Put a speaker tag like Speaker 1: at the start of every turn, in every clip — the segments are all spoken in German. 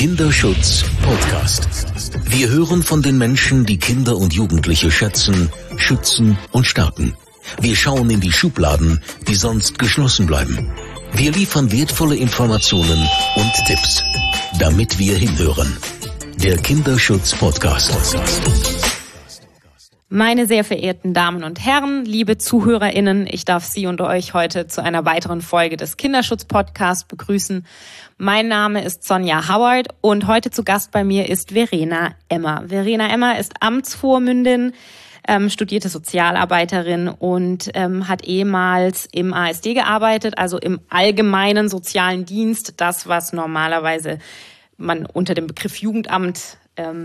Speaker 1: Kinderschutz Podcast. Wir hören von den Menschen, die Kinder und Jugendliche schätzen, schützen und stärken. Wir schauen in die Schubladen, die sonst geschlossen bleiben. Wir liefern wertvolle Informationen und Tipps, damit wir hinhören. Der Kinderschutz Podcast.
Speaker 2: Meine sehr verehrten Damen und Herren, liebe ZuhörerInnen, ich darf Sie und euch heute zu einer weiteren Folge des Kinderschutz-Podcasts begrüßen. Mein Name ist Sonja Howard und heute zu Gast bei mir ist Verena Emmer. Verena Emmer ist Amtsvormündin, studierte Sozialarbeiterin und hat ehemals im ASD gearbeitet, also im allgemeinen sozialen Dienst, das, was normalerweise man unter dem Begriff Jugendamt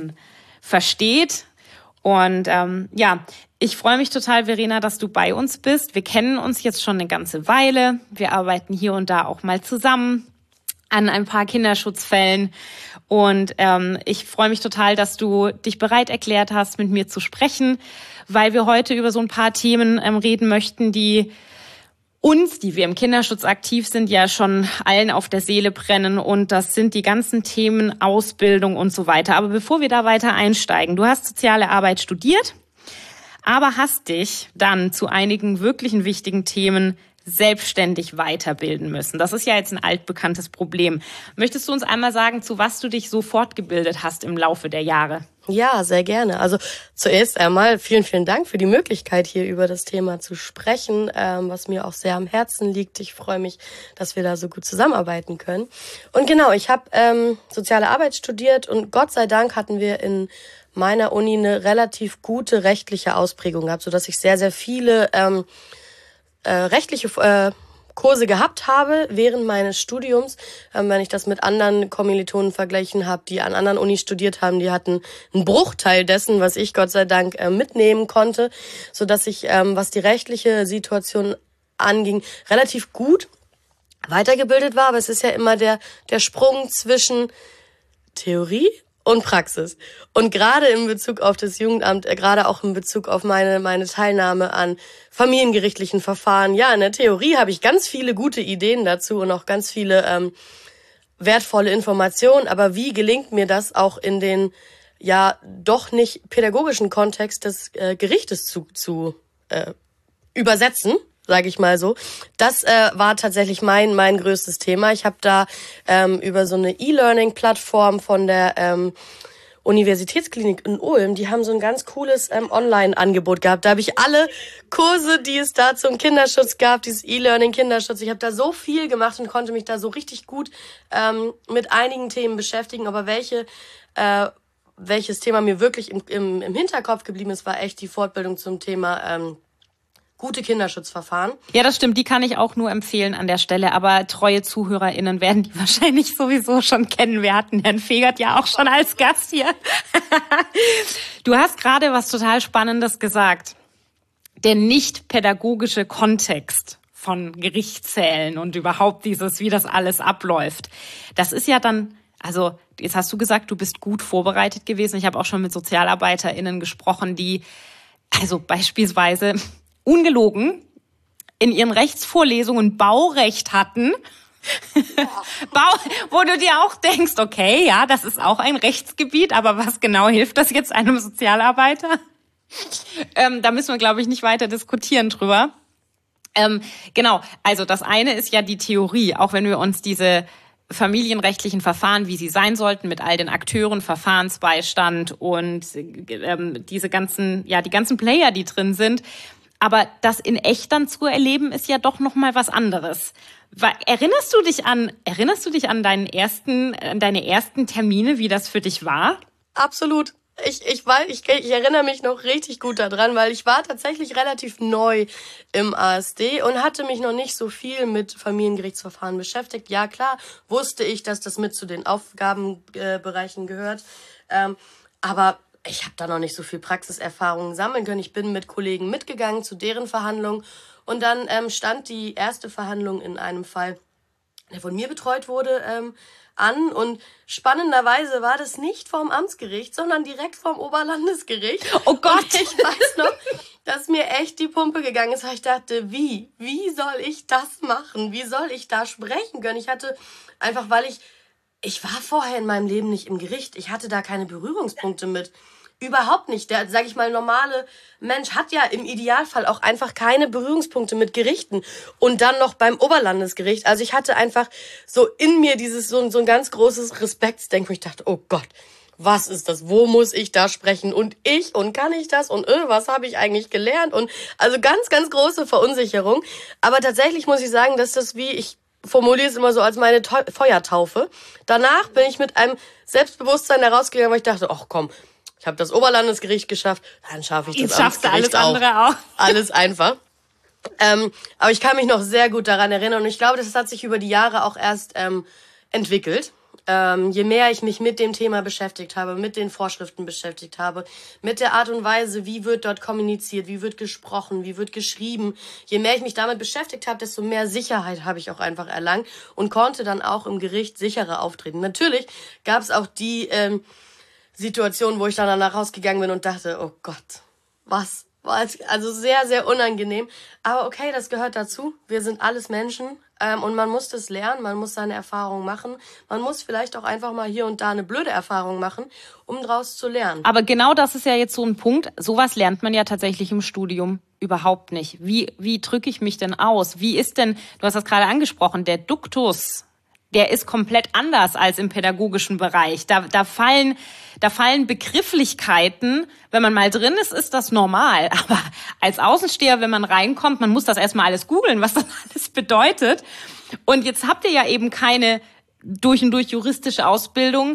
Speaker 2: versteht. Und ich freue mich total, Verena, dass du bei uns bist. Wir kennen uns jetzt schon eine ganze Weile. Wir arbeiten hier und da auch mal zusammen an ein paar Kinderschutzfällen. Und ich freue mich total, dass du dich bereit erklärt hast, mit mir zu sprechen, weil wir heute über so ein paar Themen reden möchten, die uns, die wir im Kinderschutz aktiv sind, ja schon allen auf der Seele brennen, und das sind die ganzen Themen Ausbildung und so weiter. Aber bevor wir da weiter einsteigen, du hast soziale Arbeit studiert, aber hast dich dann zu einigen wirklichen wichtigen Themen selbstständig weiterbilden müssen. Das ist ja jetzt ein altbekanntes Problem. Möchtest du uns einmal sagen, zu was du dich so fortgebildet hast im Laufe der Jahre?
Speaker 3: Ja, sehr gerne. Also zuerst einmal vielen, vielen Dank für die Möglichkeit, hier über das Thema zu sprechen, was mir auch sehr am Herzen liegt. Ich freue mich, dass wir da so gut zusammenarbeiten können. Und genau, ich habe soziale Arbeit studiert und Gott sei Dank hatten wir in meiner Uni eine relativ gute rechtliche Ausprägung gehabt, sodass ich sehr, sehr viele rechtliche Kurse gehabt habe während meines Studiums. Wenn ich das mit anderen Kommilitonen verglichen habe, die an anderen Unis studiert haben, die hatten einen Bruchteil dessen, was ich Gott sei Dank mitnehmen konnte, sodass ich, was die rechtliche Situation anging, relativ gut weitergebildet war. Aber es ist ja immer der Sprung zwischen Theorie und Praxis. Und gerade in Bezug auf das Jugendamt, gerade auch in Bezug auf meine Teilnahme an familiengerichtlichen Verfahren, ja, in der Theorie habe ich ganz viele gute Ideen dazu und auch ganz viele wertvolle Informationen. Aber wie gelingt mir das auch in den ja doch nicht pädagogischen Kontext des Gerichtes zu übersetzen? Sage ich mal so. Das war tatsächlich mein größtes Thema. Ich habe da über so eine E-Learning-Plattform von der Universitätsklinik in Ulm, die haben so ein ganz cooles Online-Angebot gehabt. Da habe ich alle Kurse, die es da zum Kinderschutz gab, dieses E-Learning, Kinderschutz, ich habe da so viel gemacht und konnte mich da so richtig gut mit einigen Themen beschäftigen. Aber welches Thema mir wirklich im Hinterkopf geblieben ist, war echt die Fortbildung zum Thema gute Kinderschutzverfahren.
Speaker 2: Ja, das stimmt. Die kann ich auch nur empfehlen an der Stelle. Aber treue ZuhörerInnen werden die wahrscheinlich sowieso schon kennen. Wir hatten Herrn Fegert ja auch schon als Gast hier. Du hast gerade was total Spannendes gesagt. Der nicht pädagogische Kontext von Gerichtssälen und überhaupt dieses, wie das alles abläuft. Das ist ja dann, also jetzt hast du gesagt, du bist gut vorbereitet gewesen. Ich habe auch schon mit SozialarbeiterInnen gesprochen, die also beispielsweise ungelogen in ihren Rechtsvorlesungen Baurecht hatten, wo du dir auch denkst, okay, ja, das ist auch ein Rechtsgebiet, aber was genau hilft das jetzt einem Sozialarbeiter? Da müssen wir, glaube ich, nicht weiter diskutieren drüber. Genau, also das eine ist ja die Theorie, auch wenn wir uns diese familienrechtlichen Verfahren, wie sie sein sollten, mit all den Akteuren, Verfahrensbeistand und die ganzen Player, die drin sind. Aber das in echt dann zu erleben, ist ja doch noch mal was anderes. Erinnerst du dich an deine ersten Termine, wie das für dich war?
Speaker 3: Absolut. Ich erinnere mich noch richtig gut daran, weil ich war tatsächlich relativ neu im ASD und hatte mich noch nicht so viel mit Familiengerichtsverfahren beschäftigt. Ja, klar, wusste ich, dass das mit zu den Aufgabenbereichen gehört. Aber ich habe da noch nicht so viel Praxiserfahrung sammeln können. Ich bin mit Kollegen mitgegangen zu deren Verhandlungen und dann stand die erste Verhandlung in einem Fall, der von mir betreut wurde, an. Und spannenderweise war das nicht vorm Amtsgericht, sondern direkt vorm Oberlandesgericht.
Speaker 2: Oh Gott!
Speaker 3: Und ich weiß noch, dass mir echt die Pumpe gegangen ist, weil ich dachte, wie soll ich das machen? Wie soll ich da sprechen können? Ich hatte einfach, weil ich Ich war vorher in meinem Leben nicht im Gericht. Ich hatte da keine Berührungspunkte mit. Überhaupt nicht. Der, sag ich mal, normale Mensch hat ja im Idealfall auch einfach keine Berührungspunkte mit Gerichten. Und dann noch beim Oberlandesgericht. Also ich hatte einfach so in mir dieses so ein ganz großes Respektsdenken. Ich dachte, oh Gott, was ist das? Wo muss ich da sprechen? Und kann ich das? Und was habe ich eigentlich gelernt? Und also ganz, ganz große Verunsicherung. Aber tatsächlich muss ich sagen, dass das ich formuliere es immer so als meine Feuertaufe. Danach bin ich mit einem Selbstbewusstsein herausgegangen, weil ich dachte, ach komm, ich habe das Oberlandesgericht geschafft, dann schaffe ich das Amtsgericht auch. Alles andere auch. Alles einfach. Aber ich kann mich noch sehr gut daran erinnern und ich glaube, das hat sich über die Jahre auch erst entwickelt. Je mehr ich mich mit dem Thema beschäftigt habe, mit den Vorschriften beschäftigt habe, mit der Art und Weise, wie wird dort kommuniziert, wie wird gesprochen, wie wird geschrieben, je mehr ich mich damit beschäftigt habe, desto mehr Sicherheit habe ich auch einfach erlangt und konnte dann auch im Gericht sicherer auftreten. Natürlich gab es auch die Situation, wo ich dann danach rausgegangen bin und dachte, oh Gott, was? Also sehr, sehr unangenehm. Aber okay, das gehört dazu. Wir sind alles Menschen und man muss das lernen, man muss seine Erfahrungen machen. Man muss vielleicht auch einfach mal hier und da eine blöde Erfahrung machen, um draus zu lernen.
Speaker 2: Aber genau das ist ja jetzt so ein Punkt. Sowas lernt man ja tatsächlich im Studium überhaupt nicht. Wie drücke ich mich denn aus? Wie ist denn, du hast das gerade angesprochen, der Duktus, der ist komplett anders als im pädagogischen Bereich. Da fallen Begrifflichkeiten, wenn man mal drin ist das normal. Aber als Außensteher, wenn man reinkommt, man muss das erstmal alles googeln, was das alles bedeutet. Und jetzt habt ihr ja eben keine durch und durch juristische Ausbildung.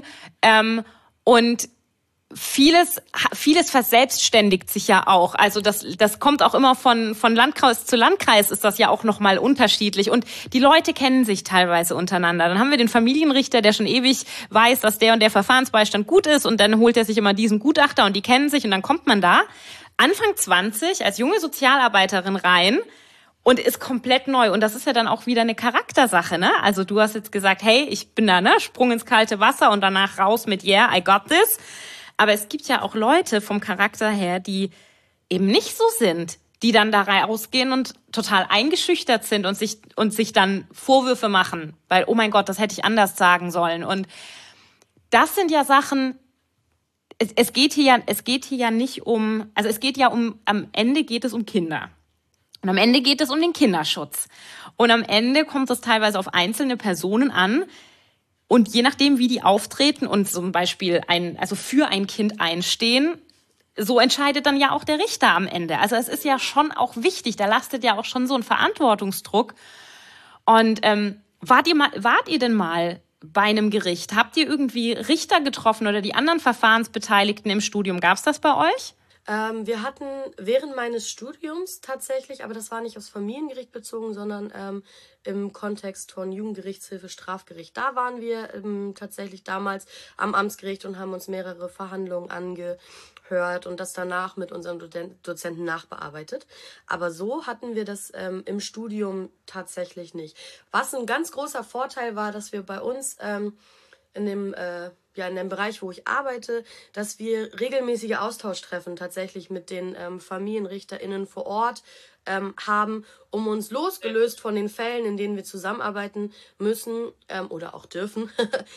Speaker 2: Und vieles verselbstständigt sich ja auch. Also das kommt auch immer von Landkreis zu Landkreis ist das ja auch nochmal unterschiedlich. Und die Leute kennen sich teilweise untereinander. Dann haben wir den Familienrichter, der schon ewig weiß, dass der und der Verfahrensbeistand gut ist und dann holt er sich immer diesen Gutachter und die kennen sich und dann kommt man da Anfang 20 als junge Sozialarbeiterin rein und ist komplett neu. Und das ist ja dann auch wieder eine Charaktersache, ne? Also du hast jetzt gesagt, hey, ich bin da, ne? Sprung ins kalte Wasser und danach raus mit yeah, I got this. Aber es gibt ja auch Leute vom Charakter her, die eben nicht so sind, die dann da rausgehen und total eingeschüchtert sind und sich dann Vorwürfe machen, weil, oh mein Gott, das hätte ich anders sagen sollen. Und das sind ja Sachen, es geht hier ja nicht um, also es geht ja am Ende geht es um Kinder. Und am Ende geht es um den Kinderschutz. Und am Ende kommt es teilweise auf einzelne Personen an. Und je nachdem, wie die auftreten und zum Beispiel für ein Kind einstehen, so entscheidet dann ja auch der Richter am Ende. Also es ist ja schon auch wichtig, da lastet ja auch schon so ein Verantwortungsdruck. Und wart ihr denn mal bei einem Gericht? Habt ihr irgendwie Richter getroffen oder die anderen Verfahrensbeteiligten im Studium? Gab es das bei euch?
Speaker 3: Wir hatten während meines Studiums tatsächlich, aber das war nicht aufs Familiengericht bezogen, sondern im Kontext von Jugendgerichtshilfe, Strafgericht. Da waren wir tatsächlich damals am Amtsgericht und haben uns mehrere Verhandlungen angehört und das danach mit unserem Dozenten nachbearbeitet. Aber so hatten wir das im Studium tatsächlich nicht. Was ein ganz großer Vorteil war, dass wir bei uns in dem Bereich, wo ich arbeite, dass wir regelmäßige Austauschtreffen tatsächlich mit den FamilienrichterInnen vor Ort haben, um uns losgelöst von den Fällen, in denen wir zusammenarbeiten müssen oder auch dürfen,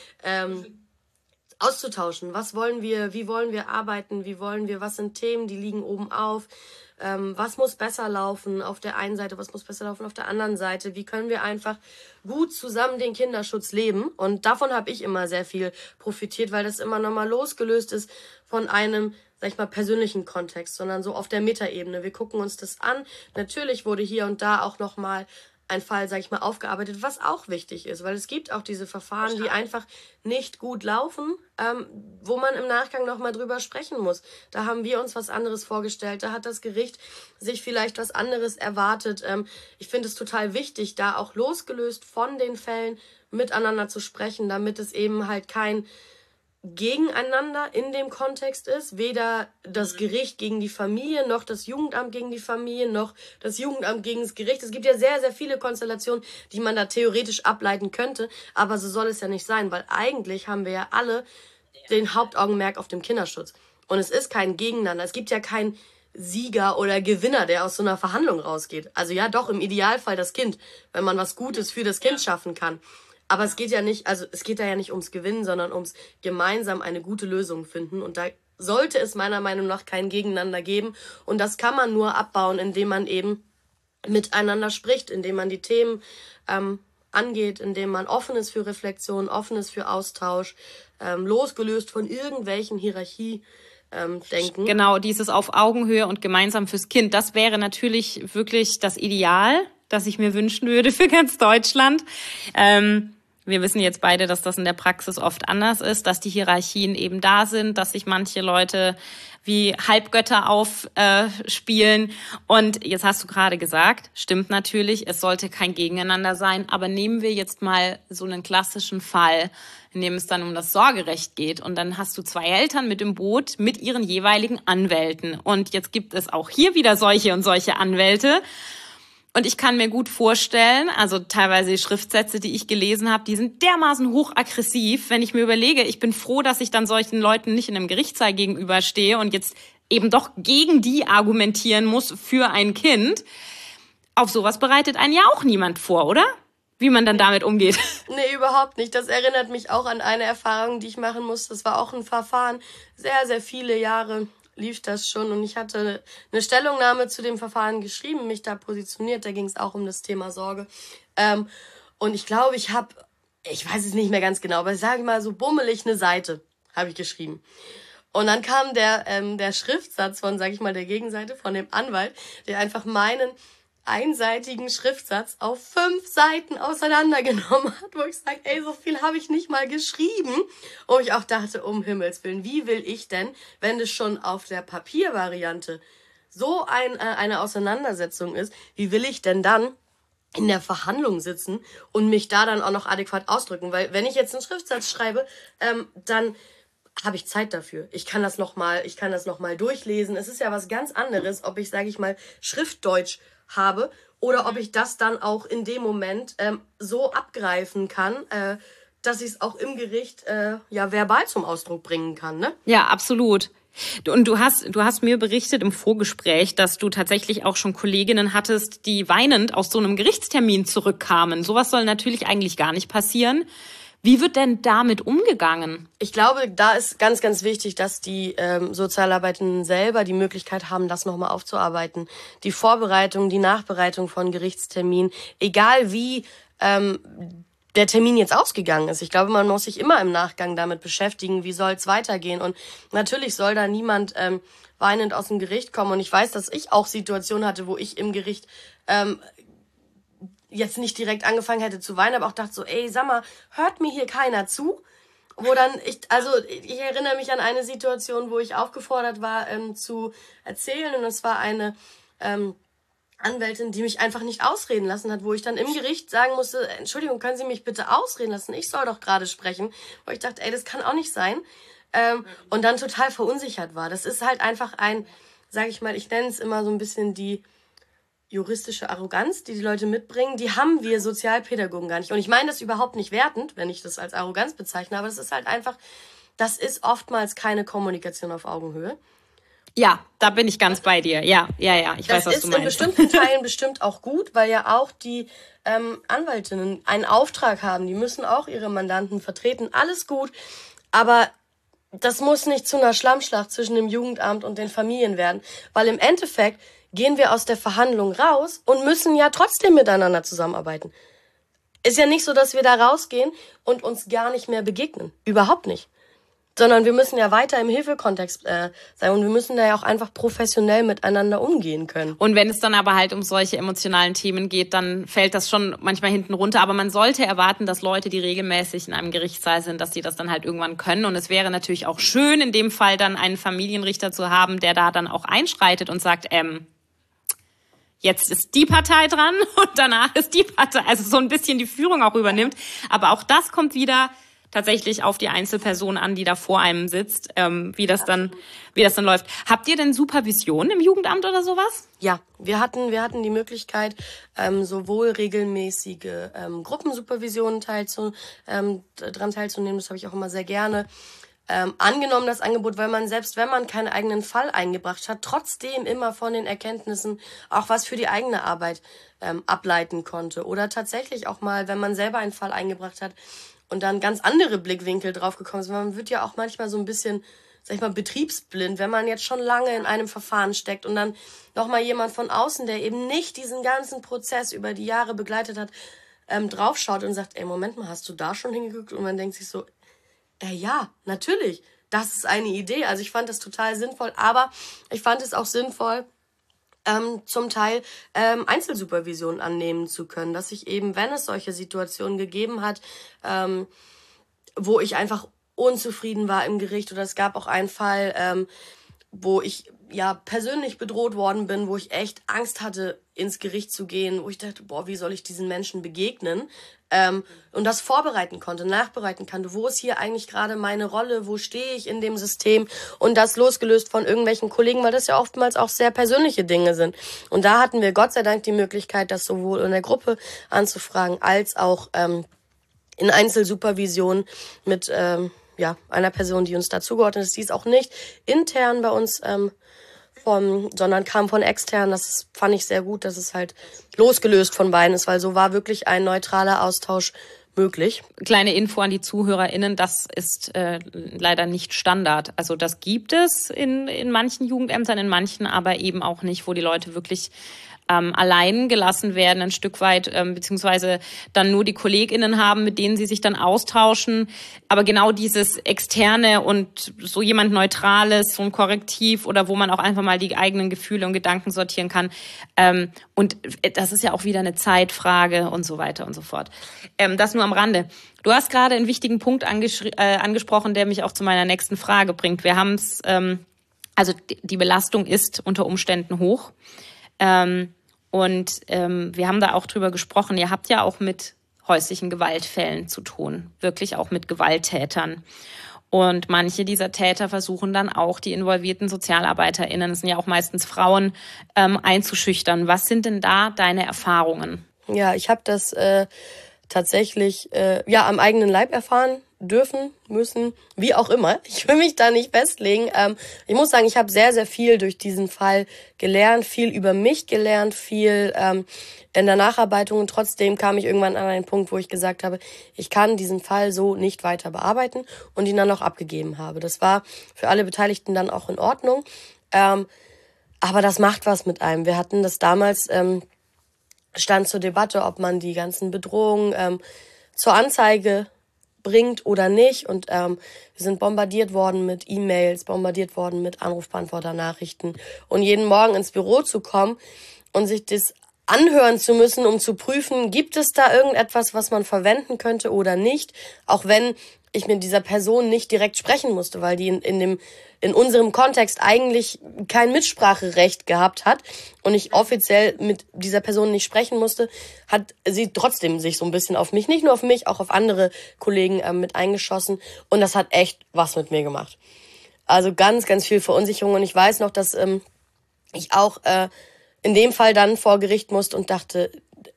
Speaker 3: auszutauschen. Was wollen wir, wie wollen wir arbeiten, was sind Themen, die liegen oben auf, was muss besser laufen auf der einen Seite, was muss besser laufen auf der anderen Seite, wie können wir einfach gut zusammen den Kinderschutz leben. Und davon habe ich immer sehr viel profitiert, weil das immer nochmal losgelöst ist von einem, sag ich mal, persönlichen Kontext, sondern so auf der Metaebene. Wir gucken uns das an. Natürlich wurde hier und da auch nochmal ein Fall, sag ich mal, aufgearbeitet, was auch wichtig ist, weil es gibt auch diese Verfahren, die einfach nicht gut laufen, wo man im Nachgang nochmal drüber sprechen muss. Da haben wir uns was anderes vorgestellt, da hat das Gericht sich vielleicht was anderes erwartet. Ich finde es total wichtig, da auch losgelöst von den Fällen miteinander zu sprechen, damit es eben halt kein Gegeneinander in dem Kontext ist, weder das Gericht gegen die Familie, noch das Jugendamt gegen die Familie, noch das Jugendamt gegen das Gericht. Es gibt ja sehr, sehr viele Konstellationen, die man da theoretisch ableiten könnte, aber so soll es ja nicht sein, weil eigentlich haben wir ja alle den Hauptaugenmerk auf dem Kinderschutz. Und es ist kein Gegeneinander, es gibt ja keinen Sieger oder Gewinner, der aus so einer Verhandlung rausgeht. Also ja, doch, im Idealfall das Kind, wenn man was Gutes für das Kind schaffen kann. Aber es geht da ja nicht ums Gewinnen, sondern ums gemeinsam eine gute Lösung finden. Und da sollte es meiner Meinung nach kein Gegeneinander geben. Und das kann man nur abbauen, indem man eben miteinander spricht, indem man die Themen angeht, indem man offen ist für Reflexion, offen ist für Austausch, losgelöst von irgendwelchen Hierarchie-Denken.
Speaker 2: Genau, dieses auf Augenhöhe und gemeinsam fürs Kind. Das wäre natürlich wirklich das Ideal, das ich mir wünschen würde für ganz Deutschland. Wir wissen jetzt beide, dass das in der Praxis oft anders ist, dass die Hierarchien eben da sind, dass sich manche Leute wie Halbgötter aufspielen. Und jetzt hast du gerade gesagt, stimmt natürlich, es sollte kein Gegeneinander sein. Aber nehmen wir jetzt mal so einen klassischen Fall, in dem es dann um das Sorgerecht geht. Und dann hast du 2 Eltern mit im Boot mit ihren jeweiligen Anwälten. Und jetzt gibt es auch hier wieder solche und solche Anwälte. Und ich kann mir gut vorstellen, also teilweise die Schriftsätze, die ich gelesen habe, die sind dermaßen hochaggressiv, wenn ich mir überlege, ich bin froh, dass ich dann solchen Leuten nicht in einem Gerichtssaal gegenüberstehe und jetzt eben doch gegen die argumentieren muss für ein Kind. Auf sowas bereitet einen ja auch niemand vor, oder? Wie man dann damit umgeht.
Speaker 3: Nee, überhaupt nicht. Das erinnert mich auch an eine Erfahrung, die ich machen musste. Das war auch ein Verfahren, sehr, sehr viele Jahre lief das schon und ich hatte eine Stellungnahme zu dem Verfahren geschrieben, mich da positioniert, da ging es auch um das Thema Sorge. Und ich glaube, ich weiß es nicht mehr ganz genau, aber ich sage mal so bummelig eine Seite habe ich geschrieben. Und dann kam der Schriftsatz von, sage ich mal, der Gegenseite, von dem Anwalt, der einfach meinen einseitigen Schriftsatz auf 5 Seiten auseinandergenommen hat, wo ich sage, ey, so viel habe ich nicht mal geschrieben. Und ich auch dachte, um Himmels Willen, wie will ich denn, wenn das schon auf der Papiervariante so eine Auseinandersetzung ist, wie will ich denn dann in der Verhandlung sitzen und mich da dann auch noch adäquat ausdrücken? Weil wenn ich jetzt einen Schriftsatz schreibe, dann habe ich Zeit dafür. Ich kann das noch mal durchlesen. Es ist ja was ganz anderes, ob ich, sage ich mal, Schriftdeutsch habe oder ob ich das dann auch in dem Moment so abgreifen kann, dass ich es auch im Gericht verbal zum Ausdruck bringen kann, ne?
Speaker 2: Ja, absolut. Und du hast mir berichtet im Vorgespräch, dass du tatsächlich auch schon Kolleginnen hattest, die weinend aus so einem Gerichtstermin zurückkamen. Sowas soll natürlich eigentlich gar nicht passieren. Wie wird denn damit umgegangen?
Speaker 3: Ich glaube, da ist ganz, ganz wichtig, dass die Sozialarbeitenden selber die Möglichkeit haben, das nochmal aufzuarbeiten. Die Vorbereitung, die Nachbereitung von Gerichtsterminen, egal wie der Termin jetzt ausgegangen ist. Ich glaube, man muss sich immer im Nachgang damit beschäftigen, wie soll es weitergehen. Und natürlich soll da niemand weinend aus dem Gericht kommen. Und ich weiß, dass ich auch Situationen hatte, wo ich im Gericht jetzt nicht direkt angefangen hätte zu weinen, aber auch dachte so, ey, sag mal, hört mir hier keiner zu? Wo dann ich erinnere mich an eine Situation, wo ich aufgefordert war, zu erzählen, und es war eine Anwältin, die mich einfach nicht ausreden lassen hat, wo ich dann im Gericht sagen musste, Entschuldigung, können Sie mich bitte ausreden lassen? Ich soll doch gerade sprechen. Wo ich dachte, ey, das kann auch nicht sein. Und dann total verunsichert war. Das ist halt einfach sage ich mal, ich nenne es immer so ein bisschen die juristische Arroganz, die Leute mitbringen, die haben wir Sozialpädagogen gar nicht. Und ich meine das überhaupt nicht wertend, wenn ich das als Arroganz bezeichne, aber das ist halt einfach, das ist oftmals keine Kommunikation auf Augenhöhe.
Speaker 2: Ja, da bin ich ganz bei dir. Ja, ich weiß, was du meinst. Das ist in
Speaker 3: bestimmten Teilen bestimmt auch gut, weil ja auch die Anwältinnen einen Auftrag haben. Die müssen auch ihre Mandanten vertreten. Alles gut, aber das muss nicht zu einer Schlammschlacht zwischen dem Jugendamt und den Familien werden, weil im Endeffekt gehen wir aus der Verhandlung raus und müssen ja trotzdem miteinander zusammenarbeiten. Ist ja nicht so, dass wir da rausgehen und uns gar nicht mehr begegnen. Überhaupt nicht. Sondern wir müssen ja weiter im Hilfekontext sein und wir müssen da ja auch einfach professionell miteinander umgehen können.
Speaker 2: Und wenn es dann aber halt um solche emotionalen Themen geht, dann fällt das schon manchmal hinten runter. Aber man sollte erwarten, dass Leute, die regelmäßig in einem Gerichtssaal sind, dass die das dann halt irgendwann können. Und es wäre natürlich auch schön, in dem Fall dann einen Familienrichter zu haben, der da dann auch einschreitet und sagt, jetzt ist die Partei dran und danach ist die Partei, also so ein bisschen die Führung auch übernimmt. Aber auch das kommt wieder tatsächlich auf die Einzelperson an, die da vor einem sitzt, wie das dann läuft. Habt ihr denn Supervision im Jugendamt oder sowas?
Speaker 3: Ja, wir hatten die Möglichkeit, sowohl regelmäßige Gruppensupervisionen dran teilzunehmen, das habe ich auch immer sehr gerne. angenommen das Angebot, weil man selbst, wenn man keinen eigenen Fall eingebracht hat, trotzdem immer von den Erkenntnissen auch was für die eigene Arbeit ableiten konnte. Oder tatsächlich auch mal, wenn man selber einen Fall eingebracht hat und dann ganz andere Blickwinkel drauf gekommen sind. Man wird ja auch manchmal so ein bisschen, sag ich mal, betriebsblind, wenn man jetzt schon lange in einem Verfahren steckt und dann nochmal jemand von außen, der eben nicht diesen ganzen Prozess über die Jahre begleitet hat, draufschaut und sagt, ey, Moment mal, hast du da schon hingeguckt? Und man denkt sich so, ja, natürlich, das ist eine Idee. Also ich fand das total sinnvoll, aber ich fand es auch sinnvoll, zum Teil Einzelsupervision annehmen zu können, dass ich eben, wenn es solche Situationen gegeben hat, wo ich einfach unzufrieden war im Gericht, oder es gab auch einen Fall, wo ich persönlich bedroht worden bin, wo ich echt Angst hatte, ins Gericht zu gehen, wo ich dachte, wie soll ich diesen Menschen begegnen? Und das vorbereiten konnte, nachbereiten konnte. Wo ist hier eigentlich gerade meine Rolle? Wo stehe ich in dem System? Und das losgelöst von irgendwelchen Kollegen, weil das ja oftmals auch sehr persönliche Dinge sind. Und da hatten wir Gott sei Dank die Möglichkeit, das sowohl in der Gruppe anzufragen, als auch in Einzelsupervision mit einer Person, die uns dazugeordnet ist. Die ist auch nicht intern bei uns sondern kam von extern. Das fand ich sehr gut, dass es halt losgelöst von beiden ist, weil so war wirklich ein neutraler Austausch möglich.
Speaker 2: Kleine Info an die ZuhörerInnen, das ist leider nicht Standard. Also das gibt es in manchen Jugendämtern, in manchen aber eben auch nicht, wo die Leute wirklich allein gelassen werden, ein Stück weit, beziehungsweise dann nur die KollegInnen haben, mit denen sie sich dann austauschen. Aber genau dieses Externe und so jemand Neutrales, so ein Korrektiv oder wo man auch einfach mal die eigenen Gefühle und Gedanken sortieren kann. Und das ist ja auch wieder eine Zeitfrage und so weiter und so fort. Das nur am Rande. Du hast gerade einen wichtigen Punkt angesprochen, der mich auch zu meiner nächsten Frage bringt. Wir haben es, also die Belastung ist unter Umständen hoch. Und wir haben da auch drüber gesprochen, ihr habt ja auch mit häuslichen Gewaltfällen zu tun, wirklich auch mit Gewalttätern. Und manche dieser Täter versuchen dann auch, die involvierten SozialarbeiterInnen, das sind ja auch meistens Frauen, einzuschüchtern. Was sind denn da deine Erfahrungen?
Speaker 3: Ja, ich habe das tatsächlich am eigenen Leib erfahren dürfen, müssen, wie auch immer. Ich will mich da nicht festlegen. Ich muss sagen, ich habe sehr, sehr viel durch diesen Fall gelernt, viel über mich gelernt, viel in der Nacharbeitung, und trotzdem kam ich irgendwann an einen Punkt, wo ich gesagt habe, ich kann diesen Fall so nicht weiter bearbeiten und ihn dann auch abgegeben habe. Das war für alle Beteiligten dann auch in Ordnung. Aber das macht was mit einem. Wir hatten das damals, stand zur Debatte, ob man die ganzen Bedrohungen zur Anzeige bringt oder nicht. Und wir sind bombardiert worden mit E-Mails, bombardiert worden mit Anrufbeantworter-Nachrichten. Und jeden Morgen ins Büro zu kommen und sich das anhören zu müssen, um zu prüfen, gibt es da irgendetwas, was man verwenden könnte oder nicht. Auch wenn ich mit dieser Person nicht direkt sprechen musste, weil die in unserem Kontext eigentlich kein Mitspracherecht gehabt hat und ich offiziell mit dieser Person nicht sprechen musste, hat sie trotzdem sich so ein bisschen auf mich, nicht nur auf mich, auch auf andere Kollegen mit eingeschossen, und das hat echt was mit mir gemacht. Also ganz, ganz viel Verunsicherung, und ich weiß noch, dass ich auch in dem Fall dann vor Gericht musste und dachte,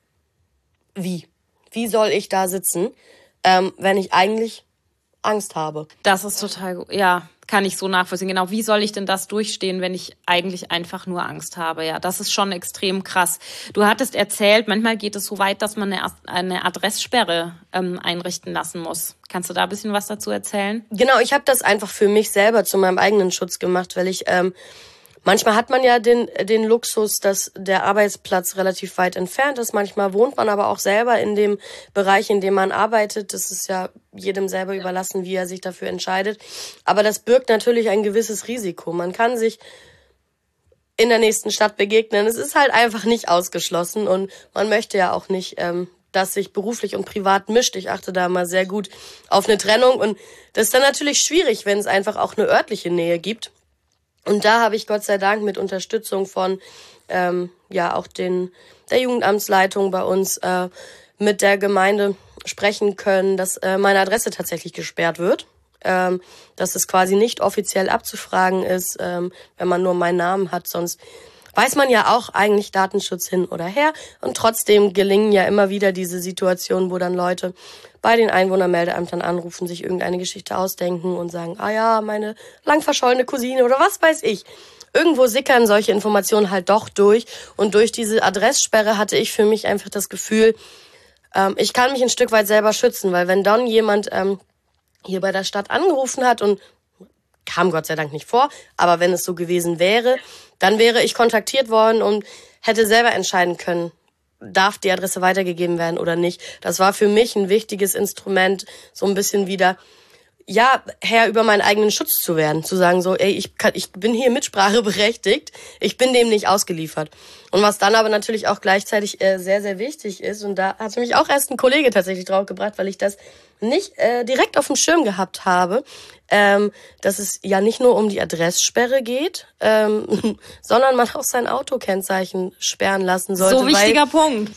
Speaker 3: wie soll ich da sitzen, wenn ich eigentlich Angst habe.
Speaker 2: Das ist total gut. Ja, kann ich so nachvollziehen. Genau, wie soll ich denn das durchstehen, wenn ich eigentlich einfach nur Angst habe? Ja, das ist schon extrem krass. Du hattest erzählt, manchmal geht es so weit, dass man eine Adresssperre einrichten lassen muss. Kannst du da ein bisschen was dazu erzählen?
Speaker 3: Genau, ich habe das einfach für mich selber zu meinem eigenen Schutz gemacht, weil ich manchmal hat man ja den Luxus, dass der Arbeitsplatz relativ weit entfernt ist. Manchmal wohnt man aber auch selber in dem Bereich, in dem man arbeitet. Das ist ja jedem selber überlassen, wie er sich dafür entscheidet. Aber das birgt natürlich ein gewisses Risiko. Man kann sich in der nächsten Stadt begegnen. Es ist halt einfach nicht ausgeschlossen, und man möchte ja auch nicht, dass sich beruflich und privat mischt. Ich achte da mal sehr gut auf eine Trennung, und das ist dann natürlich schwierig, wenn es einfach auch eine örtliche Nähe gibt. Und da habe ich Gott sei Dank mit Unterstützung von auch der Jugendamtsleitung bei uns mit der Gemeinde sprechen können, dass meine Adresse tatsächlich gesperrt wird, dass es quasi nicht offiziell abzufragen ist, wenn man nur meinen Namen hat. Sonst weiß man ja auch eigentlich Datenschutz hin oder her. Und trotzdem gelingen ja immer wieder diese Situationen, wo dann Leute bei den Einwohnermeldeämtern anrufen, sich irgendeine Geschichte ausdenken und sagen, ah ja, meine lang verschollene Cousine oder was weiß ich. Irgendwo sickern solche Informationen halt doch durch. Und durch diese Adresssperre hatte ich für mich einfach das Gefühl, ich kann mich ein Stück weit selber schützen, weil wenn dann jemand hier bei der Stadt angerufen hat und kam Gott sei Dank nicht vor, aber wenn es so gewesen wäre, dann wäre ich kontaktiert worden und hätte selber entscheiden können, darf die Adresse weitergegeben werden oder nicht. Das war für mich ein wichtiges Instrument, so ein bisschen wieder, ja, Herr über meinen eigenen Schutz zu werden, zu sagen so, ey, ich bin hier mitspracheberechtigt, ich bin dem nicht ausgeliefert. Und was dann aber natürlich auch gleichzeitig sehr, sehr wichtig ist, und da hat mich auch erst ein Kollege tatsächlich drauf gebracht, weil ich das nicht direkt auf dem Schirm gehabt habe, dass es ja nicht nur um die Adresssperre geht, sondern man auch sein Autokennzeichen sperren lassen sollte.
Speaker 2: So wichtiger Punkt.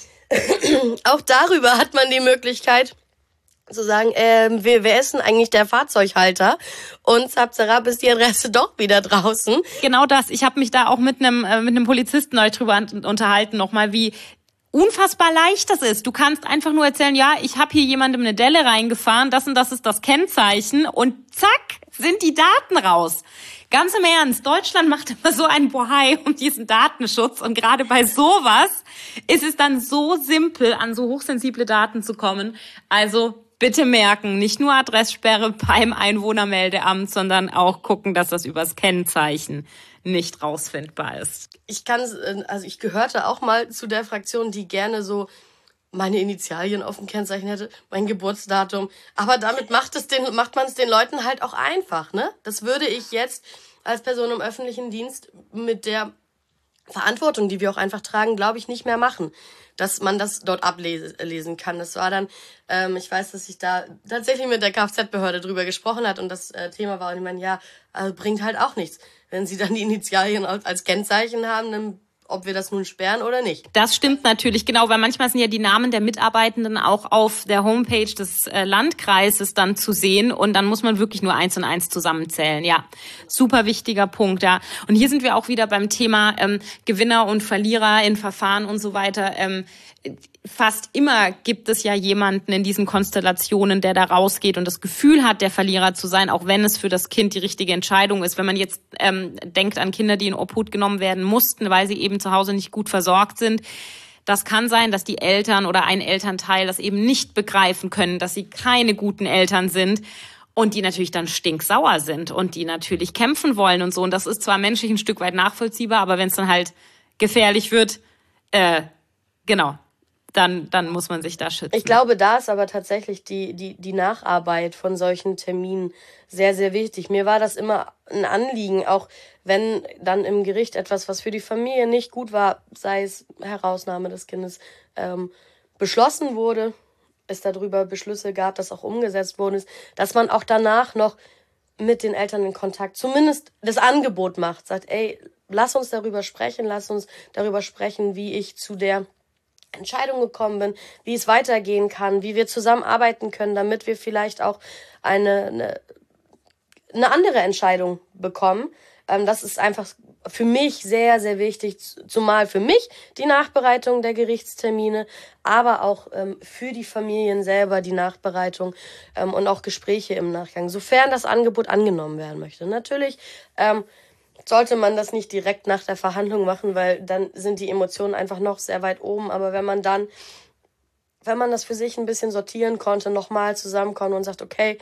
Speaker 3: Auch darüber hat man die Möglichkeit zu sagen, wer ist denn eigentlich der Fahrzeughalter? Und zapzarab ist die Adresse doch wieder draußen.
Speaker 2: Genau das. Ich habe mich da auch mit einem Polizisten euch drüber unterhalten, nochmal, wie unfassbar leicht das ist. Du kannst einfach nur erzählen, ja, ich habe hier jemandem eine Delle reingefahren, das und das ist das Kennzeichen und zack, sind die Daten raus. Ganz im Ernst, Deutschland macht immer so einen Bohai um diesen Datenschutz und gerade bei sowas ist es dann so simpel, an so hochsensible Daten zu kommen. Also bitte merken, nicht nur Adresssperre beim Einwohnermeldeamt, sondern auch gucken, dass das übers Kennzeichen nicht rausfindbar ist.
Speaker 3: Ich gehörte auch mal zu der Fraktion, die gerne so meine Initialien auf dem Kennzeichen hätte, mein Geburtsdatum. Aber damit macht man es den Leuten halt auch einfach, ne? Das würde ich jetzt als Person im öffentlichen Dienst mit der Verantwortung, die wir auch einfach tragen, glaube ich, nicht mehr machen. Dass man das dort ablesen kann. Das war dann, ich weiß, dass ich da tatsächlich mit der Kfz-Behörde drüber gesprochen hat und das Thema war, und ich meine, ja, bringt halt auch nichts. Wenn sie dann die Initialien als Kennzeichen haben, dann ob wir das nun sperren oder nicht.
Speaker 2: Das stimmt natürlich, genau, weil manchmal sind ja die Namen der Mitarbeitenden auch auf der Homepage des Landkreises dann zu sehen und dann muss man wirklich nur 1 und 1 zusammenzählen. Ja, super wichtiger Punkt, ja. Und hier sind wir auch wieder beim Thema Gewinner und Verlierer in Verfahren und so weiter. Fast immer gibt es ja jemanden in diesen Konstellationen, der da rausgeht und das Gefühl hat, der Verlierer zu sein, auch wenn es für das Kind die richtige Entscheidung ist. Wenn man jetzt denkt an Kinder, die in Obhut genommen werden mussten, weil sie eben zu Hause nicht gut versorgt sind, das kann sein, dass die Eltern oder ein Elternteil das eben nicht begreifen können, dass sie keine guten Eltern sind und die natürlich dann stinksauer sind und die natürlich kämpfen wollen und so. Und das ist zwar menschlich ein Stück weit nachvollziehbar, aber wenn es dann halt gefährlich wird, genau. Dann muss man sich da schützen.
Speaker 3: Ich glaube, da ist aber tatsächlich die Nacharbeit von solchen Terminen sehr, sehr wichtig. Mir war das immer ein Anliegen, auch wenn dann im Gericht etwas, was für die Familie nicht gut war, sei es Herausnahme des Kindes, beschlossen wurde, es darüber Beschlüsse gab, das auch umgesetzt worden ist, dass man auch danach noch mit den Eltern in Kontakt, zumindest das Angebot macht, sagt, ey, lass uns darüber sprechen, wie ich zu der Entscheidung gekommen bin, wie es weitergehen kann, wie wir zusammenarbeiten können, damit wir vielleicht auch eine andere Entscheidung bekommen. Das ist einfach für mich sehr, sehr wichtig, zumal für mich die Nachbereitung der Gerichtstermine, aber auch für die Familien selber die Nachbereitung und auch Gespräche im Nachgang, sofern das Angebot angenommen werden möchte. Natürlich sollte man das nicht direkt nach der Verhandlung machen, weil dann sind die Emotionen einfach noch sehr weit oben. Aber wenn man das für sich ein bisschen sortieren konnte, nochmal zusammenkommen und sagt, okay,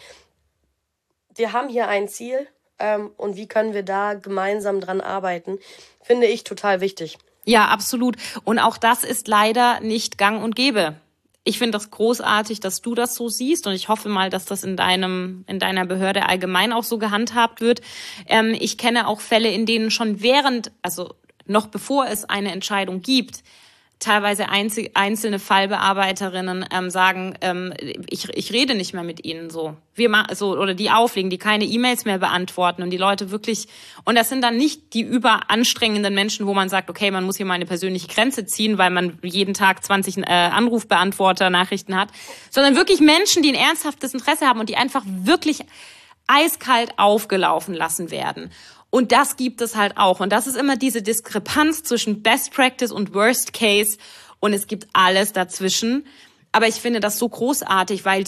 Speaker 3: wir haben hier ein Ziel und wie können wir da gemeinsam dran arbeiten, finde ich total wichtig.
Speaker 2: Ja, absolut. Und auch das ist leider nicht gang und gäbe. Ich finde das großartig, dass du das so siehst und ich hoffe mal, dass das in deiner Behörde allgemein auch so gehandhabt wird. Ich kenne auch Fälle, in denen schon noch bevor es eine Entscheidung gibt, teilweise einzelne Fallbearbeiterinnen sagen, ich rede nicht mehr mit ihnen so. Oder die auflegen, die keine E-Mails mehr beantworten und die Leute wirklich, und das sind dann nicht die überanstrengenden Menschen, wo man sagt, okay, man muss hier mal eine persönliche Grenze ziehen, weil man jeden Tag 20 Anrufbeantworter-Nachrichten hat, sondern wirklich Menschen, die ein ernsthaftes Interesse haben und die einfach wirklich eiskalt aufgelaufen lassen werden. Und das gibt es halt auch. Und das ist immer diese Diskrepanz zwischen Best Practice und Worst Case. Und es gibt alles dazwischen. Aber ich finde das so großartig, weil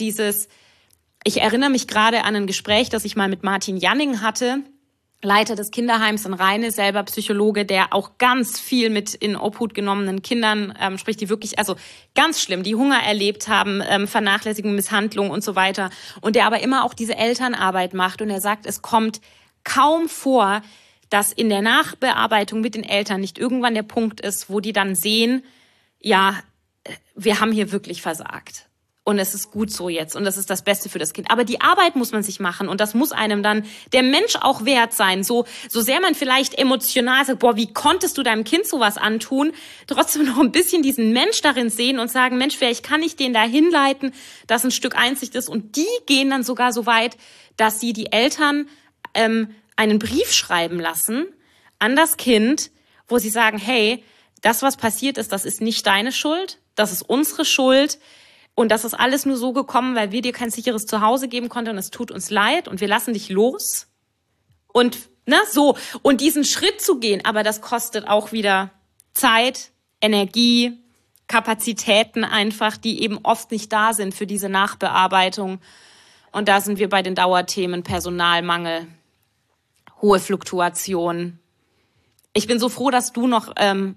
Speaker 2: ich erinnere mich gerade an ein Gespräch, das ich mal mit Martin Janning hatte, Leiter des Kinderheims in Rheine, selber Psychologe, der auch ganz viel mit in Obhut genommenen Kindern spricht, die wirklich, also ganz schlimm, die Hunger erlebt haben, Vernachlässigung, Misshandlung und so weiter. Und der aber immer auch diese Elternarbeit macht. Und er sagt, es kommt kaum vor, dass in der Nachbearbeitung mit den Eltern nicht irgendwann der Punkt ist, wo die dann sehen, ja, wir haben hier wirklich versagt. Und es ist gut so jetzt und das ist das Beste für das Kind. Aber die Arbeit muss man sich machen und das muss einem dann der Mensch auch wert sein. So sehr man vielleicht emotional sagt, boah, wie konntest du deinem Kind sowas antun? Trotzdem noch ein bisschen diesen Mensch darin sehen und sagen, Mensch, vielleicht kann ich den da hinleiten, dass ein Stück Einsicht ist. Und die gehen dann sogar so weit, dass sie die Eltern einen Brief schreiben lassen an das Kind, wo sie sagen, hey, das, was passiert ist, das ist nicht deine Schuld, das ist unsere Schuld. Und das ist alles nur so gekommen, weil wir dir kein sicheres Zuhause geben konnten und es tut uns leid und wir lassen dich los. Und so. Und diesen Schritt zu gehen, aber das kostet auch wieder Zeit, Energie, Kapazitäten einfach, die eben oft nicht da sind für diese Nachbearbeitung. Und da sind wir bei den Dauerthemen Personalmangel, hohe Fluktuation. Ich bin so froh, dass du noch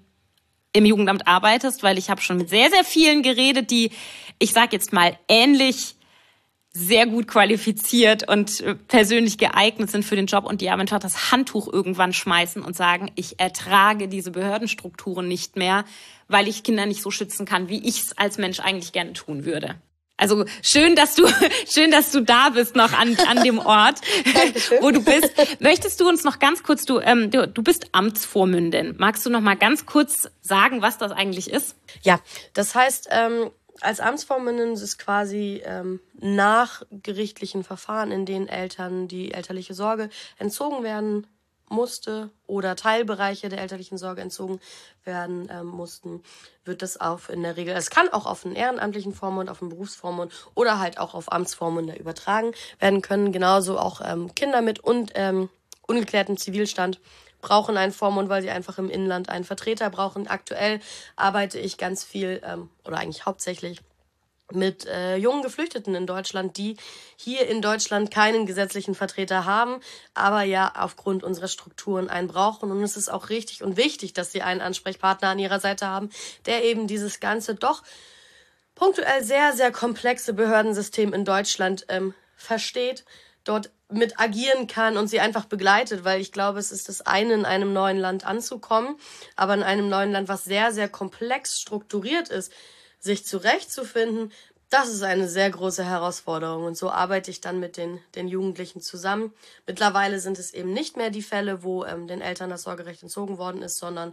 Speaker 2: im Jugendamt arbeitest, weil ich habe schon mit sehr, sehr vielen geredet, die, ich sage jetzt mal, ähnlich sehr gut qualifiziert und persönlich geeignet sind für den Job und die aber einfach das Handtuch irgendwann schmeißen und sagen, ich ertrage diese Behördenstrukturen nicht mehr, weil ich Kinder nicht so schützen kann, wie ich es als Mensch eigentlich gerne tun würde. Also schön, dass du da bist noch an dem Ort, wo du bist. Möchtest du uns noch ganz kurz, du bist Amtsvormündin. Magst du noch mal ganz kurz sagen, was das eigentlich ist?
Speaker 3: Ja, das heißt, als Amtsvormündin ist es quasi nach gerichtlichen Verfahren, in denen Eltern die elterliche Sorge entzogen werden musste oder Teilbereiche der elterlichen Sorge entzogen werden mussten, wird das auch in der Regel, es kann auch auf einen ehrenamtlichen Vormund, auf einen Berufsvormund oder halt auch auf Amtsvormünder übertragen werden können. Genauso auch Kinder mit ungeklärtem Zivilstand brauchen einen Vormund, weil sie einfach im Inland einen Vertreter brauchen. Aktuell arbeite ich ganz viel oder eigentlich hauptsächlich mit jungen Geflüchteten in Deutschland, die hier in Deutschland keinen gesetzlichen Vertreter haben, aber ja aufgrund unserer Strukturen einen brauchen. Und es ist auch richtig und wichtig, dass sie einen Ansprechpartner an ihrer Seite haben, der eben dieses ganze doch punktuell sehr, sehr komplexe Behördensystem in Deutschland versteht, dort mit agieren kann und sie einfach begleitet, weil ich glaube, es ist das eine, in einem neuen Land anzukommen, aber in einem neuen Land, was sehr, sehr komplex strukturiert ist, sich zurechtzufinden, das ist eine sehr große Herausforderung. Und so arbeite ich dann mit den Jugendlichen zusammen. Mittlerweile sind es eben nicht mehr die Fälle, wo den Eltern das Sorgerecht entzogen worden ist, sondern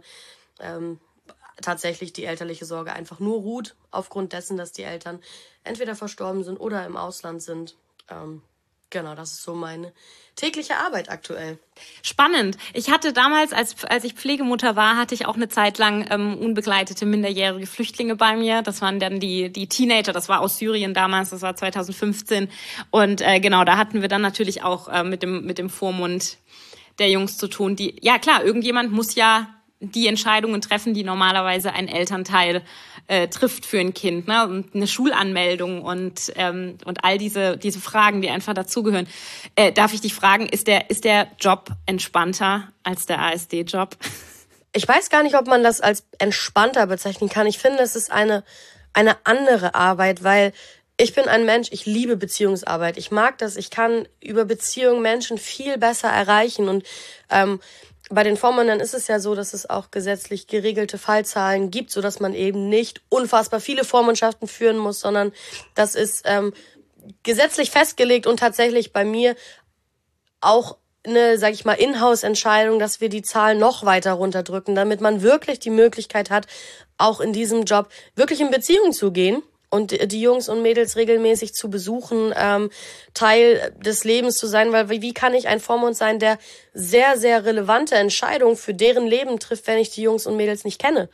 Speaker 3: tatsächlich die elterliche Sorge einfach nur ruht, aufgrund dessen, dass die Eltern entweder verstorben sind oder im Ausland sind. Genau, das ist so meine tägliche Arbeit aktuell.
Speaker 2: Spannend. Ich hatte damals, als ich Pflegemutter war, hatte ich auch eine Zeit lang unbegleitete minderjährige Flüchtlinge bei mir. Das waren dann die Teenager, das war aus Syrien damals, das war 2015. Und genau, da hatten wir dann natürlich auch mit dem Vormund der Jungs zu tun. Ja klar, irgendjemand muss ja die Entscheidungen treffen, die normalerweise ein Elternteil trifft für ein Kind, ne? Und eine Schulanmeldung und all diese Fragen, die einfach dazugehören. Darf ich dich fragen, ist der Job entspannter als der ASD-Job?
Speaker 3: Ich weiß gar nicht, ob man das als entspannter bezeichnen kann. Ich finde, es ist eine andere Arbeit, weil ich bin ein Mensch, ich liebe Beziehungsarbeit. Ich mag das, ich kann über Beziehungen Menschen viel besser erreichen und bei den Vormündern ist es ja so, dass es auch gesetzlich geregelte Fallzahlen gibt, sodass man eben nicht unfassbar viele Vormundschaften führen muss, sondern das ist gesetzlich festgelegt und tatsächlich bei mir auch eine, sag ich mal, Inhouse-Entscheidung, dass wir die Zahlen noch weiter runterdrücken, damit man wirklich die Möglichkeit hat, auch in diesem Job wirklich in Beziehung zu gehen und die Jungs und Mädels regelmäßig zu besuchen, Teil des Lebens zu sein, weil wie kann ich ein Vormund sein, der sehr, sehr relevante Entscheidungen für deren Leben trifft, wenn ich die Jungs und Mädels nicht kenne?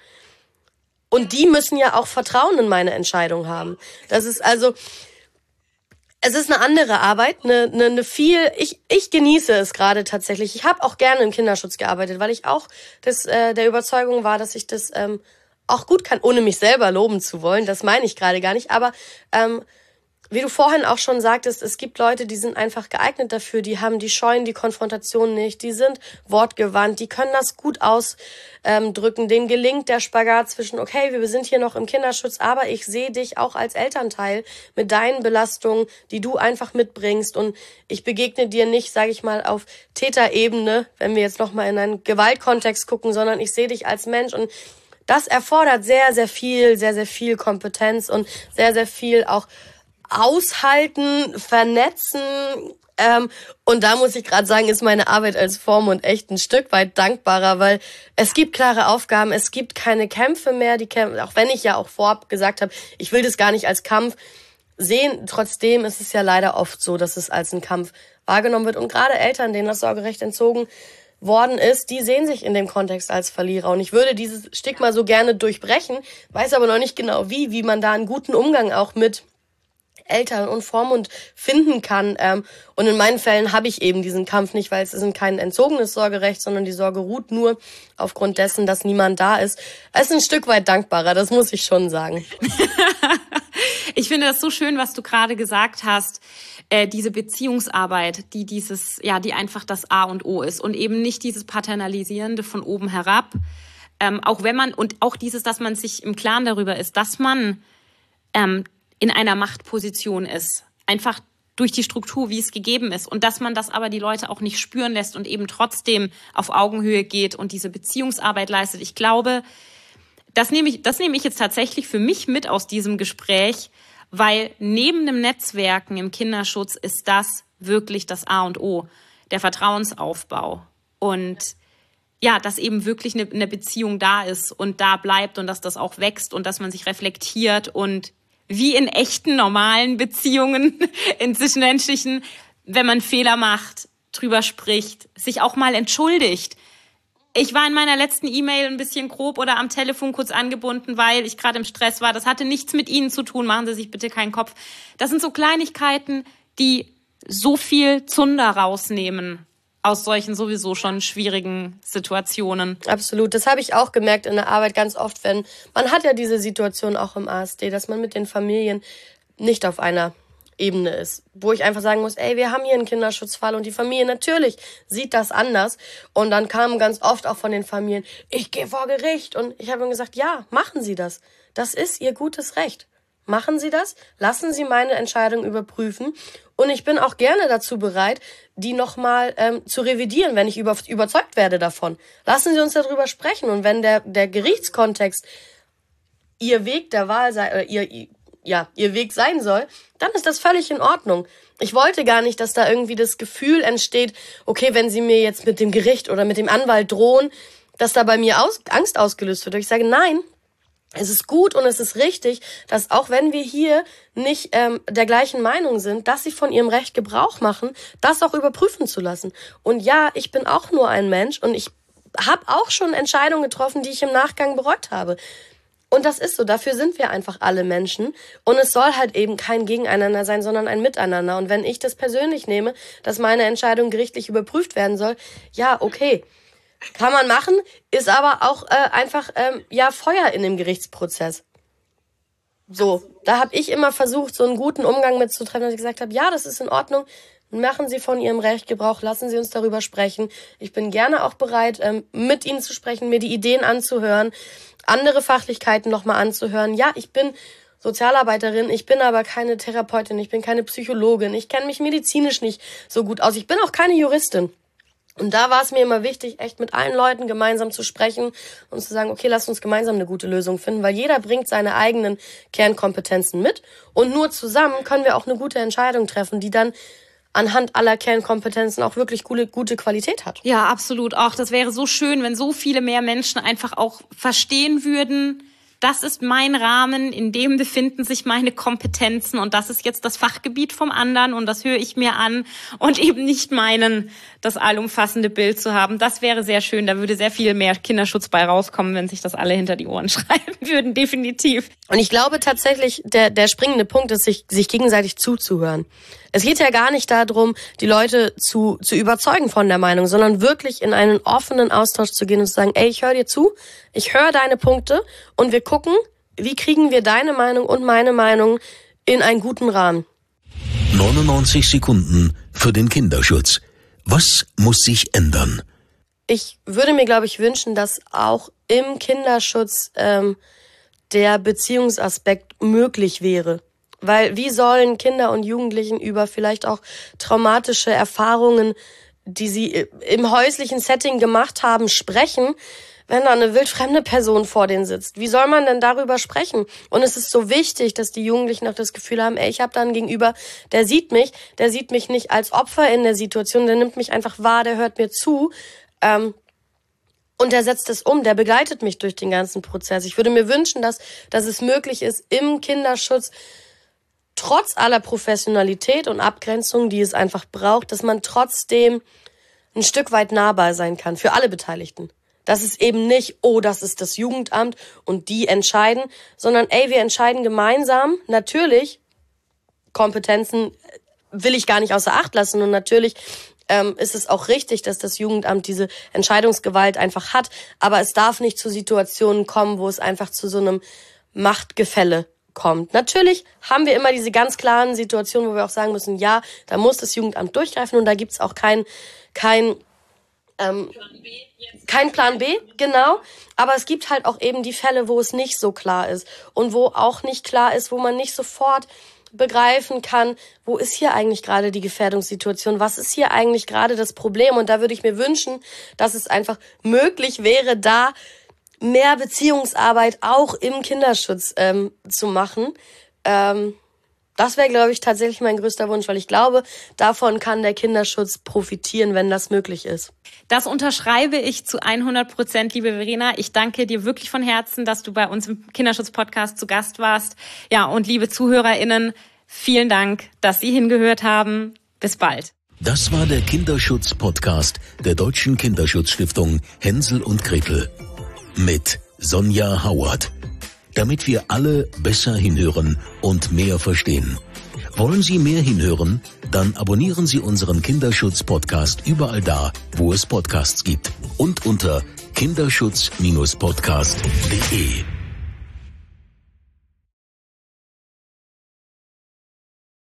Speaker 3: Und die müssen ja auch Vertrauen in meine Entscheidung haben. Das ist also, Es ist eine andere Arbeit, ich genieße es gerade tatsächlich. Ich habe auch gerne im Kinderschutz gearbeitet, weil ich auch der Überzeugung war, dass ich das auch gut kann, ohne mich selber loben zu wollen. Das meine ich gerade gar nicht. Aber wie du vorhin auch schon sagtest, es gibt Leute, die sind einfach geeignet dafür, die scheuen die Konfrontation nicht, die sind wortgewandt, die können das gut ausdrücken, denen gelingt der Spagat zwischen, okay, wir sind hier noch im Kinderschutz, aber ich sehe dich auch als Elternteil mit deinen Belastungen, die du einfach mitbringst und ich begegne dir nicht, sage ich mal, auf Täterebene, wenn wir jetzt nochmal in einen Gewaltkontext gucken, sondern ich sehe dich als Mensch und das erfordert sehr, sehr viel Kompetenz und sehr, sehr viel auch aushalten, vernetzen. Und da muss ich gerade sagen, ist meine Arbeit als Vormund echt ein Stück weit dankbarer, weil es gibt klare Aufgaben, es gibt keine Kämpfe mehr, auch wenn ich ja auch vorab gesagt habe, ich will das gar nicht als Kampf sehen. Trotzdem ist es ja leider oft so, dass es als ein Kampf wahrgenommen wird. Und gerade Eltern, denen das Sorgerecht entzogen worden ist, die sehen sich in dem Kontext als Verlierer. Und ich würde dieses Stigma so gerne durchbrechen, weiß aber noch nicht genau wie man da einen guten Umgang auch mit Eltern und Vormund finden kann. Und in meinen Fällen habe ich eben diesen Kampf nicht, weil es ist kein entzogenes Sorgerecht, sondern die Sorge ruht nur aufgrund dessen, dass niemand da ist. Es ist ein Stück weit dankbarer, das muss ich schon sagen.
Speaker 2: Ich finde das so schön, was du gerade gesagt hast. Diese Beziehungsarbeit, die einfach das A und O ist und eben nicht dieses Paternalisierende von oben herab. Auch wenn man, und auch dieses, dass man sich im Klaren darüber ist, dass man in einer Machtposition ist. Einfach durch die Struktur, wie es gegeben ist. Und dass man das aber die Leute auch nicht spüren lässt und eben trotzdem auf Augenhöhe geht und diese Beziehungsarbeit leistet. Ich glaube, das nehme ich jetzt tatsächlich für mich mit aus diesem Gespräch, weil neben dem Netzwerken im Kinderschutz ist das wirklich das A und O, der Vertrauensaufbau. Und ja, dass eben wirklich eine Beziehung da ist und da bleibt und dass das auch wächst und dass man sich reflektiert und wie in echten, normalen Beziehungen, in zwischenmenschlichen, wenn man Fehler macht, drüber spricht, sich auch mal entschuldigt. Ich war in meiner letzten E-Mail ein bisschen grob oder am Telefon kurz angebunden, weil ich gerade im Stress war. Das hatte nichts mit Ihnen zu tun, machen Sie sich bitte keinen Kopf. Das sind so Kleinigkeiten, die so viel Zunder rausnehmen aus solchen sowieso schon schwierigen Situationen.
Speaker 3: Absolut, das habe ich auch gemerkt in der Arbeit ganz oft, wenn man hat ja diese Situation auch im ASD, dass man mit den Familien nicht auf einer Ebene ist, wo ich einfach sagen muss, wir haben hier einen Kinderschutzfall und die Familie natürlich sieht das anders und dann kamen ganz oft auch von den Familien, ich gehe vor Gericht und ich habe ihm gesagt, ja, machen Sie das, das ist Ihr gutes Recht. Machen Sie das, lassen Sie meine Entscheidung überprüfen und ich bin auch gerne dazu bereit, die nochmal zu revidieren, wenn ich überzeugt werde davon. Lassen Sie uns darüber sprechen und wenn der Gerichtskontext Ihr Weg der Wahl sei, Ihr Weg sein soll, dann ist das völlig in Ordnung. Ich wollte gar nicht, dass da irgendwie das Gefühl entsteht, okay, wenn Sie mir jetzt mit dem Gericht oder mit dem Anwalt drohen, dass da bei mir Angst ausgelöst wird. Und ich sage, nein, es ist gut und es ist richtig, dass auch wenn wir hier nicht der gleichen Meinung sind, dass sie von ihrem Recht Gebrauch machen, das auch überprüfen zu lassen. Und ja, ich bin auch nur ein Mensch und ich habe auch schon Entscheidungen getroffen, die ich im Nachgang bereut habe. Und das ist so, dafür sind wir einfach alle Menschen. Und es soll halt eben kein Gegeneinander sein, sondern ein Miteinander. Und wenn ich das persönlich nehme, dass meine Entscheidung gerichtlich überprüft werden soll, ja, okay. Kann man machen, ist aber auch einfach Feuer in dem Gerichtsprozess. So, da habe ich immer versucht, so einen guten Umgang mitzutreffen, dass ich gesagt habe, ja, das ist in Ordnung, machen Sie von Ihrem Recht Gebrauch, lassen Sie uns darüber sprechen. Ich bin gerne auch bereit, mit Ihnen zu sprechen, mir die Ideen anzuhören, andere Fachlichkeiten nochmal anzuhören. Ja, ich bin Sozialarbeiterin, ich bin aber keine Therapeutin, ich bin keine Psychologin, ich kenne mich medizinisch nicht so gut aus, ich bin auch keine Juristin. Und da war es mir immer wichtig, echt mit allen Leuten gemeinsam zu sprechen und zu sagen, okay, lasst uns gemeinsam eine gute Lösung finden, weil jeder bringt seine eigenen Kernkompetenzen mit und nur zusammen können wir auch eine gute Entscheidung treffen, die dann anhand aller Kernkompetenzen auch wirklich gute Qualität hat.
Speaker 2: Ja, absolut. Auch das wäre so schön, wenn so viele mehr Menschen einfach auch verstehen würden, das ist mein Rahmen, in dem befinden sich meine Kompetenzen und das ist jetzt das Fachgebiet vom anderen und das höre ich mir an und eben nicht das allumfassende Bild zu haben. Das wäre sehr schön, da würde sehr viel mehr Kinderschutz bei rauskommen, wenn sich das alle hinter die Ohren schreiben würden, definitiv.
Speaker 3: Und ich glaube tatsächlich, der springende Punkt ist, sich gegenseitig zuzuhören. Es geht ja gar nicht darum, die Leute zu überzeugen von der Meinung, sondern wirklich in einen offenen Austausch zu gehen und zu sagen, ey, ich höre dir zu, ich höre deine Punkte und wir gucken, wie kriegen wir deine Meinung und meine Meinung in einen guten Rahmen.
Speaker 1: 99 Sekunden für den Kinderschutz. Was muss sich ändern?
Speaker 3: Ich würde mir, glaube ich, wünschen, dass auch im Kinderschutz der Beziehungsaspekt möglich wäre. Weil wie sollen Kinder und Jugendlichen über vielleicht auch traumatische Erfahrungen, die sie im häuslichen Setting gemacht haben, sprechen, wenn da eine wildfremde Person vor denen sitzt? Wie soll man denn darüber sprechen? Und es ist so wichtig, dass die Jugendlichen auch das Gefühl haben, ey, ich habe da einen Gegenüber, der sieht mich nicht als Opfer in der Situation, der nimmt mich einfach wahr, der hört mir zu und der setzt es um, der begleitet mich durch den ganzen Prozess. Ich würde mir wünschen, dass es möglich ist, im Kinderschutz trotz aller Professionalität und Abgrenzung, die es einfach braucht, dass man trotzdem ein Stück weit nahbar sein kann für alle Beteiligten. Das ist eben nicht, das ist das Jugendamt und die entscheiden, sondern wir entscheiden gemeinsam. Natürlich, Kompetenzen will ich gar nicht außer Acht lassen und natürlich ist es auch richtig, dass das Jugendamt diese Entscheidungsgewalt einfach hat, aber es darf nicht zu Situationen kommen, wo es einfach zu so einem Machtgefälle kommt. Natürlich haben wir immer diese ganz klaren Situationen, wo wir auch sagen müssen, ja, da muss das Jugendamt durchgreifen und da gibt's auch kein Plan B, genau. Aber es gibt halt auch eben die Fälle, wo es nicht so klar ist und wo auch nicht klar ist, wo man nicht sofort begreifen kann, wo ist hier eigentlich gerade die Gefährdungssituation, was ist hier eigentlich gerade das Problem? Und da würde ich mir wünschen, dass es einfach möglich wäre, da mehr Beziehungsarbeit auch im Kinderschutz zu machen. Das wäre, glaube ich, tatsächlich mein größter Wunsch, weil ich glaube, davon kann der Kinderschutz profitieren, wenn das möglich ist.
Speaker 2: Das unterschreibe ich zu 100%, liebe Verena. Ich danke dir wirklich von Herzen, dass du bei uns im Kinderschutz-Podcast zu Gast warst. Ja, und liebe ZuhörerInnen, vielen Dank, dass Sie hingehört haben. Bis bald.
Speaker 1: Das war der Kinderschutz-Podcast der Deutschen Kinderschutzstiftung Hänsel und Gretel mit Sonja Howard. Damit wir alle besser hinhören und mehr verstehen. Wollen Sie mehr hinhören? Dann abonnieren Sie unseren Kinderschutz-Podcast überall da, wo es Podcasts gibt und unter kinderschutz-podcast.de.